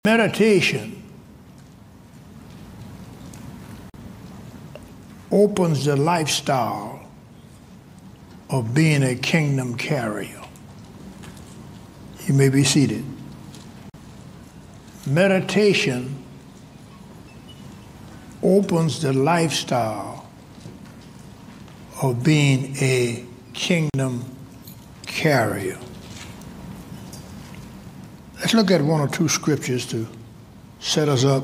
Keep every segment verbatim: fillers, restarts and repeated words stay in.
Meditation opens the lifestyle of being a kingdom carrier. You may be seated. Meditation opens the lifestyle of being a kingdom carrier. Let's look at one or two scriptures to set us up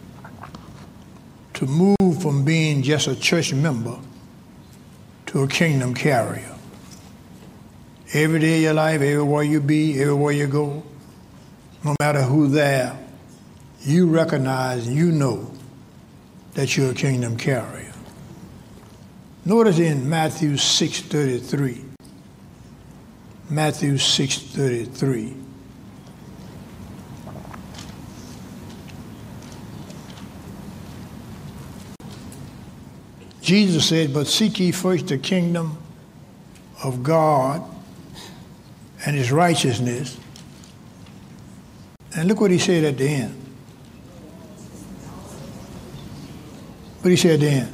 to move from being just a church member to a kingdom carrier. Every day of your life, everywhere you be, everywhere you go, no matter who's there, you recognize and you know that you're a kingdom carrier. Notice in Matthew six thirty-three. Matthew six thirty-three. Jesus said, "But seek ye first the kingdom of God and his righteousness." And look what he said at the end. What he said at the end?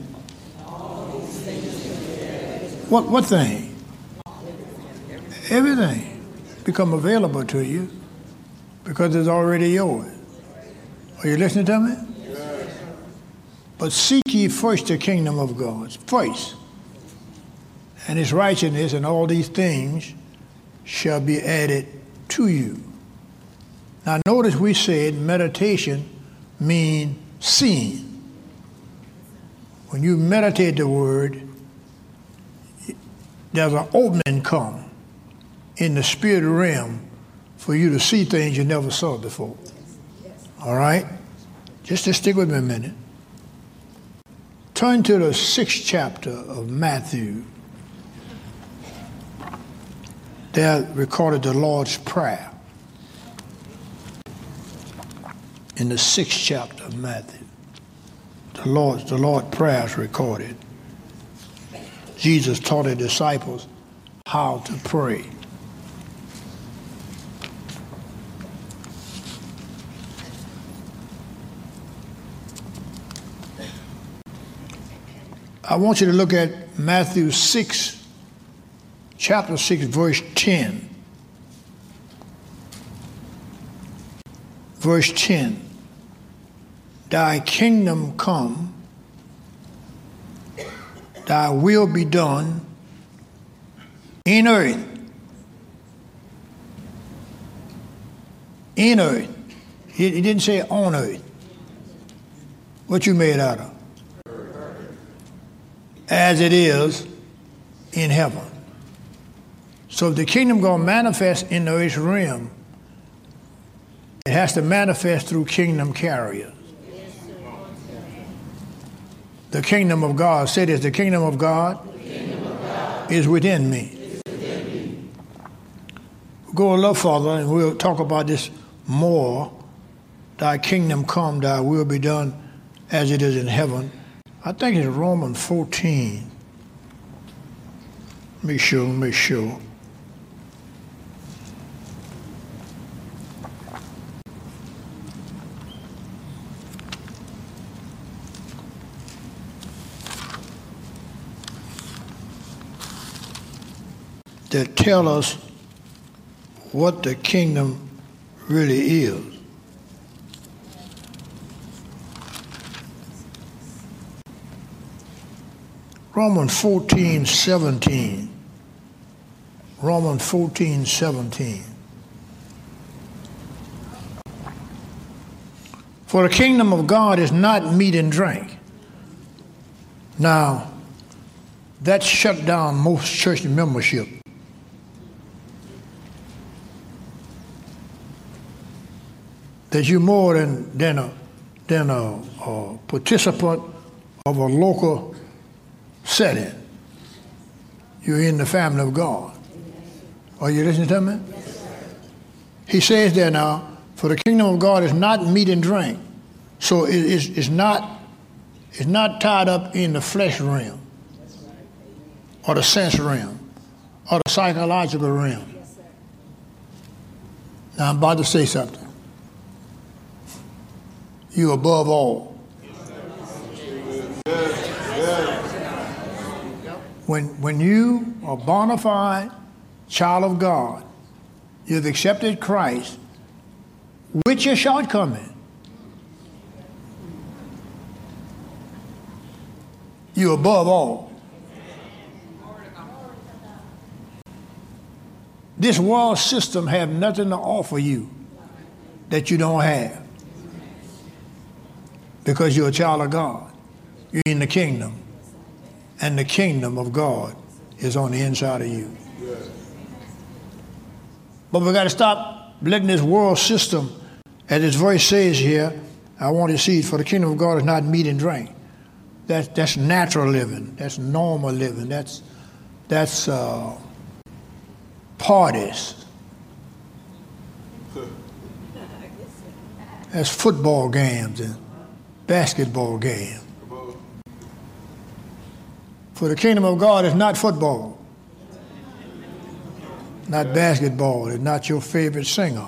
What, what thing? Everything become available to you because it's already yours. Are you listening to me? But seek ye first the kingdom of God, first, and his righteousness, and all these things shall be added to you. Now notice we said meditation means seeing. When you meditate the word, there's an opening come in the spirit realm for you to see things you never saw before. All right? Just to stick with me a minute. Turn to the sixth chapter of Matthew. There recorded the Lord's Prayer. In the sixth chapter of Matthew, the Lord's the Lord's Prayer is recorded. Jesus taught his disciples how to pray. I want you to look at Matthew six, chapter six, verse ten. Verse ten. Thy kingdom come, thy will be done in earth. In earth. He, he didn't say on earth. What you made out of? As it is in heaven. So if the kingdom going to manifest in the earth realm, it has to manifest through kingdom carriers. The kingdom of God, say this, the kingdom of God, kingdom of God is within me. Is within me. We'll go a little further and we'll talk about this more. Thy kingdom come, thy will be done as it is in heaven. I think it's Romans fourteen. Make sure, make sure. That tell us what the kingdom really is. Romans fourteen, seventeen. Romans fourteen, seventeen. For the kingdom of God is not meat and drink. Now, that shut down most church membership. That you're more than, than, a, than a, a participant of a local setting. You're in the family of God. Are you listening to me? Yes, he says there now, for the kingdom of God is not meat and drink. So it, it's, it's, not, it's not tied up in the flesh realm or the sense realm or the psychological realm. Now I'm about to say something. You above all. When, when you are a bona fide child of God, you've accepted Christ with your shortcoming. You above all. This world system have nothing to offer you that you don't have, because you're a child of God. You're in the kingdom, and the kingdom of God is on the inside of you. But we got to stop letting this world system, as this verse says here, I want to see, for the kingdom of God is not meat and drink. That's, that's natural living. That's normal living. That's, that's uh, parties. That's football games and basketball games. For the kingdom of God is not football, not basketball, it's not your favorite singer.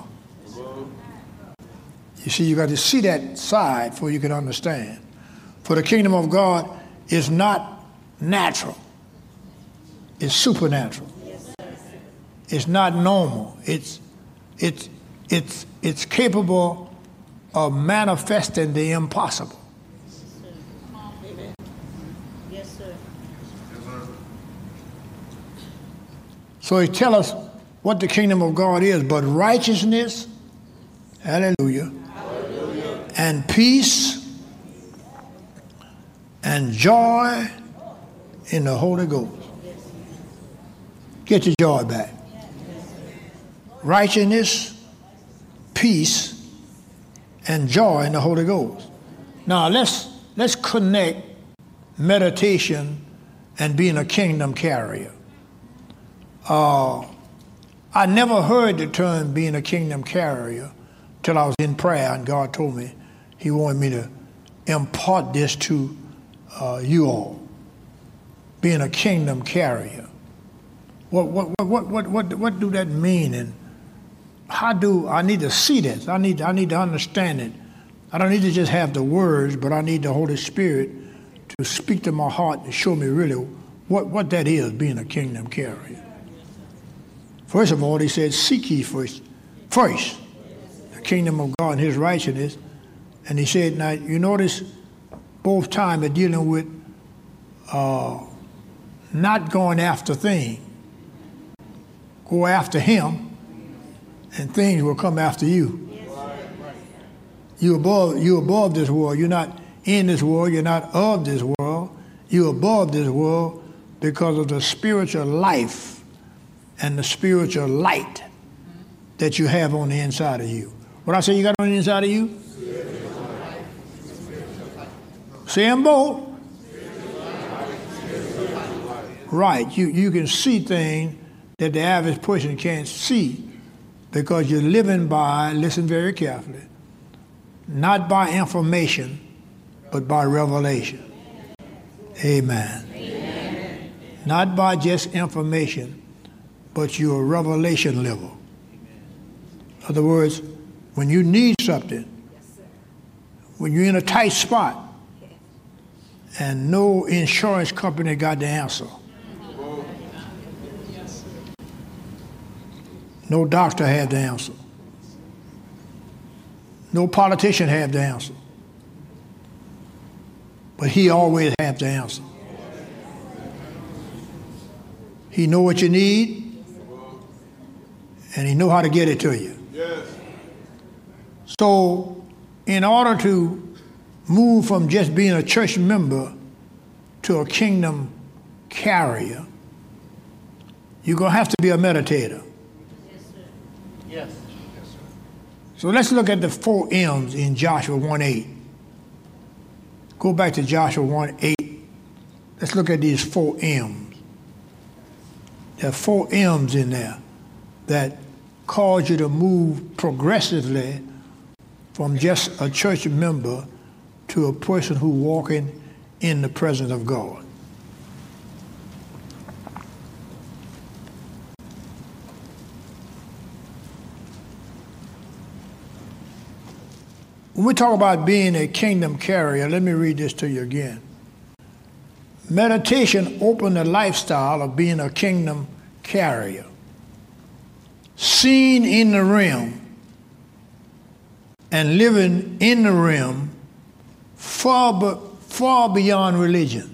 You see, you got to see that side before you can understand. For the kingdom of God is not natural, it's supernatural. It's not normal. It's, it's, it's, it's capable of manifesting the impossible. Yes, sir. So he tells us what the kingdom of God is, but righteousness, hallelujah, hallelujah, and peace and joy in the Holy Ghost. Get your joy back. Righteousness, peace, and joy in the Holy Ghost. Now let's let's connect meditation and being a kingdom carrier. Uh, I never heard the term being a kingdom carrier till I was in prayer, and God told me He wanted me to impart this to uh, you all. Being a kingdom carrier. What what what what what what do that mean? And how do I need to see this? I need I need to understand it. I don't need to just have the words, but I need the Holy Spirit to speak to my heart and show me really what, what that is, being a kingdom carrier. First of all, he said, seek ye first, first the kingdom of God and his righteousness. And he said, now you notice both times they're dealing with uh, not going after things. Go after him, and things will come after you. You above, you above this world. You're not in this world. You're not of this world. You're above this world because of the spiritual life and the spiritual light that you have on the inside of you. What I say you got on the inside of you? Say them both. Right. You, you can see things that the average person can't see because you're living by, listen very carefully, not by information, but by revelation. Amen. Amen. Not by just information, but your revelation level. In other words, when you need something, when you're in a tight spot, and no insurance company got the answer. No doctor had the answer. No politician had the answer. But he always had the answer. He know what you need, and he know how to get it to you. Yes. So in order to move from just being a church member to a kingdom carrier, you're going to have to be a meditator. Yes, sir. Yes. Yes, sir. So let's look at the four M's in Joshua one eight. Go back to Joshua one eight. Let's look at these four M's. There are four M's in there that cause you to move progressively from just a church member to a person who walking in the presence of God. When we talk about being a kingdom carrier, let me read this to you again. Meditation opened the lifestyle of being a kingdom carrier, seen in the realm and living in the realm far, far beyond religion.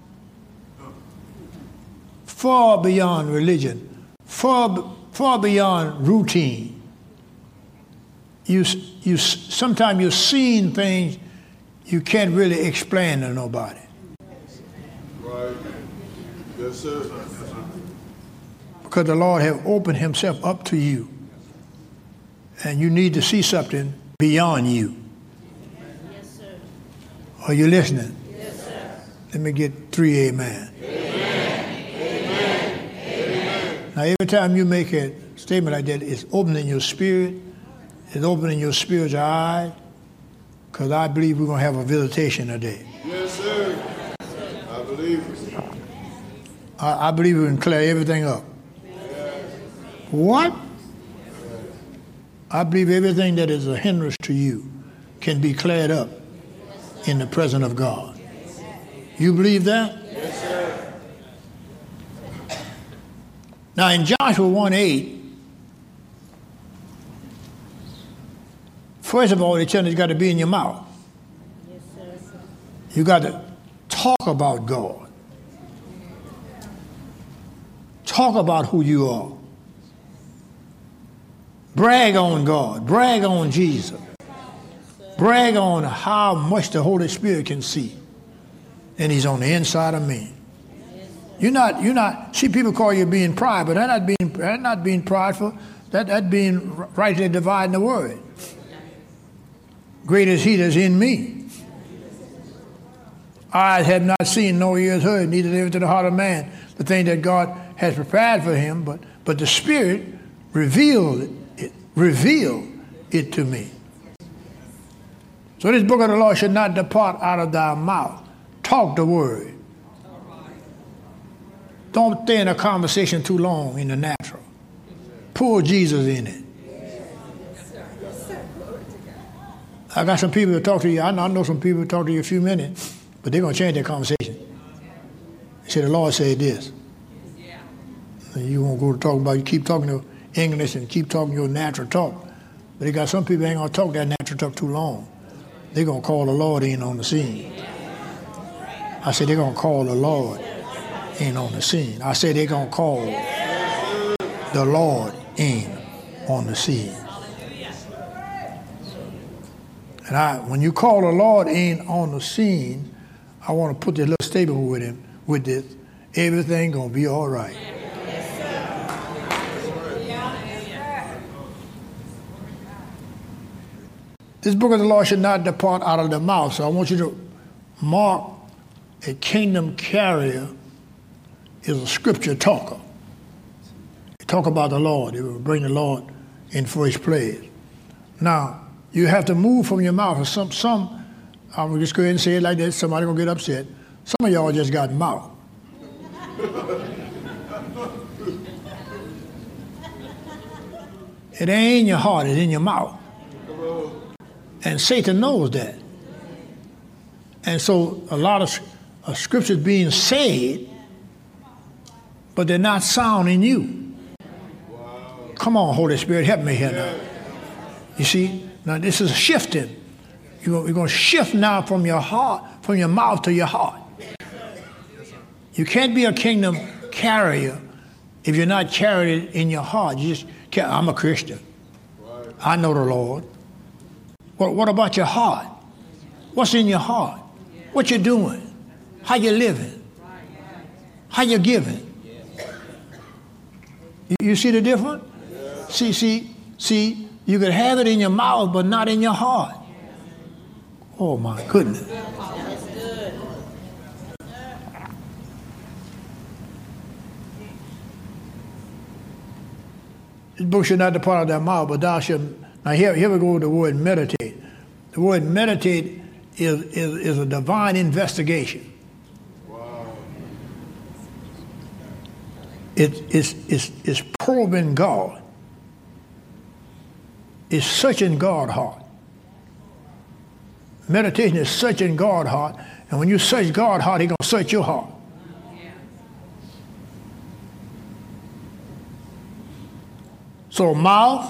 Far beyond religion, far, far beyond routine. You, you, sometimes you're seeing things you can't really explain to nobody. Right. Yes, sir. Because the Lord has opened himself up to you. And you need to see something beyond you. Yes, sir. Are you listening? Yes, sir. Let me get three amen. Amen. Amen. Amen. Now, every time you make a statement like that, it's opening your spirit. It's opening your spiritual eye, because I believe we're going to have a visitation today. Yes, sir. I believe it. I, I believe we can clear everything up. Yes. What? I believe everything that is a hindrance to you can be cleared up in the presence of God. You believe that? Yes, sir. Now in Joshua one eight, first of all, they tell you it's got to be in your mouth. Yes, sir. You got to talk about God. Talk about who you are. Brag on God. Brag on Jesus. Brag on how much the Holy Spirit can see. And he's on the inside of me. You're not, you're not, see, people call you being pride, but that's not being, that's not being prideful. That, that being rightly dividing the word. Great is he that's in me. Eyes have not seen, no ears heard, neither ever to the heart of man, the thing that God has prepared for him, but, but the Spirit revealed it, revealed it to me. So this book of the law should not depart out of thy mouth. Talk the word. Don't stay in a conversation too long in the natural. Pull Jesus in it. I got some people to talk to you. I know, I know some people to talk to you a few minutes, but they're going to change their conversation. They say, the Lord said this. And you won't go to talk about, you keep talking to English and keep talking your natural talk. But they got some people ain't going to talk that natural talk too long. They're going to call the Lord in on the scene. I said, they're going to call the Lord in on the scene. I said, they're going to call the Lord in on the scene. And I, when you call the Lord in on the scene, I want to put this little statement with him, with this, everything gonna be all right. This book of the law should not depart out of the mouth. So I want you to mark a kingdom carrier is a scripture talker. They talk about the Lord. They will bring the Lord in first place. Now, you have to move from your mouth. Some, some, I'm gonna just go ahead and say it like this. Somebody gonna get upset. Some of y'all just got mouth. It ain't in your heart, it's in your mouth. And Satan knows that. And so a lot of uh, scriptures being said, but they're not sound in you. Wow. Come on, Holy Spirit, help me here now. You see, now this is shifting. You're going to shift now from your heart, from your mouth to your heart. You can't be a kingdom carrier if you're not carried in your heart. You just can't, I'm a Christian. I know the Lord. What, what about your heart? What's in your heart? What you doing? How you living? How you giving? You, you see the difference? See, see, see, you could have it in your mouth, but not in your heart. Oh my goodness. That's good. This book should not depart out of thy mouth, but thou shalt. Now here, here we go with the word meditate. The word meditate is, is, is a divine investigation. Wow. It, it's, it's, it's probing God. It's searching God's heart. Meditation is searching God's heart. And when you search God's heart, He's going to search your heart. So mouth,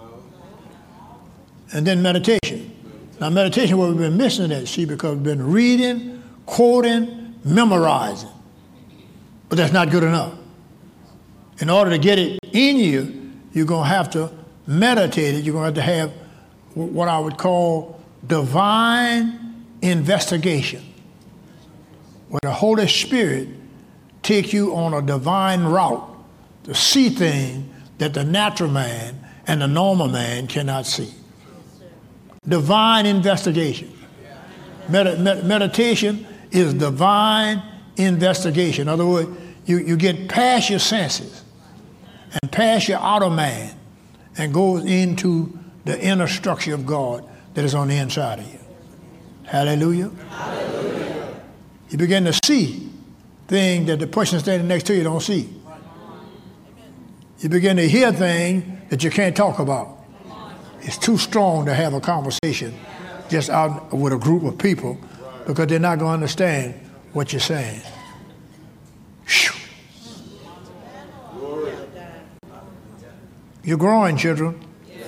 and then meditation. Now meditation, what we've been missing at, see, because we've been reading, quoting, memorizing. But that's not good enough. In order to get it in you, you're going to have to meditate it. You're going to have to have what I would call divine investigation, where the Holy Spirit take you on a divine route to see things that the natural man and the normal man cannot see. Divine investigation. Medi- med- meditation is divine investigation. In other words, you, you get past your senses and past your outer man and goes into the inner structure of God that is on the inside of you. Hallelujah. Hallelujah. You begin to see things that the person standing next to you don't see. You begin to hear things that you can't talk about. It's too strong to have a conversation just out with a group of people because they're not going to understand what you're saying. Whew. You're growing, children.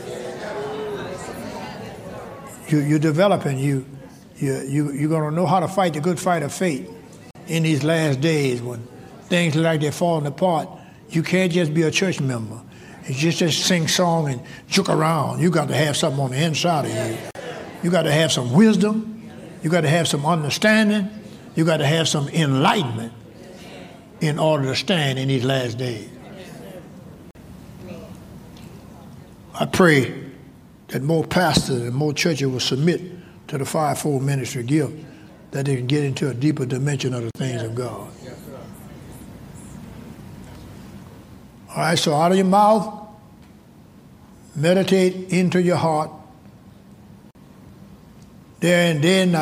You, you're developing. You, you, you, you're going to know how to fight the good fight of faith in these last days when things look like they're falling apart. You can't just be a church member. You just, just sing song and juke around. You got to have something on the inside of you. You got to have some wisdom. You got to have some understanding. You got to have some enlightenment in order to stand in these last days. I pray that more pastors and more churches will submit to the fivefold ministry gift, that they can get into a deeper dimension of the things of God. All right, so out of your mouth, meditate into your heart. There and then